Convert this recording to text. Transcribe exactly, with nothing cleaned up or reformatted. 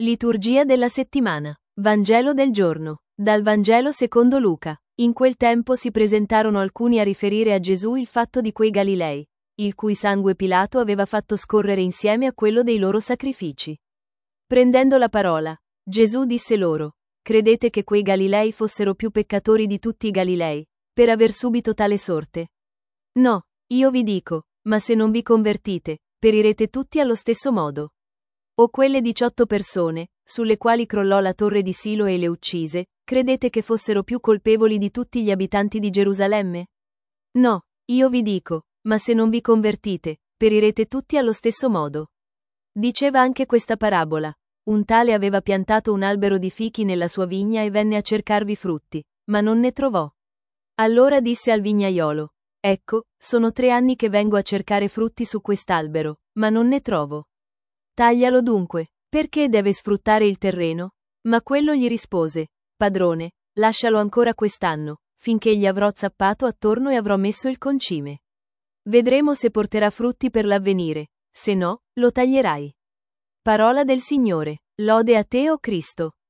Liturgia della settimana. Vangelo del giorno. Dal Vangelo secondo Luca. In quel tempo si presentarono alcuni a riferire a Gesù il fatto di quei Galilei, il cui sangue Pilato aveva fatto scorrere insieme a quello dei loro sacrifici. Prendendo la parola, Gesù disse loro: Credete che quei Galilei fossero più peccatori di tutti i Galilei, per aver subito tale sorte? No, io vi dico, ma se non vi convertite, perirete tutti allo stesso modo. O quelle diciotto persone, sulle quali crollò la torre di Silo e le uccise, credete che fossero più colpevoli di tutti gli abitanti di Gerusalemme? No, io vi dico, ma se non vi convertite, perirete tutti allo stesso modo. Diceva anche questa parabola: un tale aveva piantato un albero di fichi nella sua vigna e venne a cercarvi frutti, ma non ne trovò. Allora disse al vignaiolo: Ecco, sono tre anni che vengo a cercare frutti su quest'albero, ma non ne trovo. Taglialo dunque, perché deve sfruttare il terreno? Ma quello gli rispose: Padrone, lascialo ancora quest'anno, finché gli avrò zappato attorno e avrò messo il concime. Vedremo se porterà frutti per l'avvenire, se no, lo taglierai. Parola del Signore. Lode a te, o Cristo.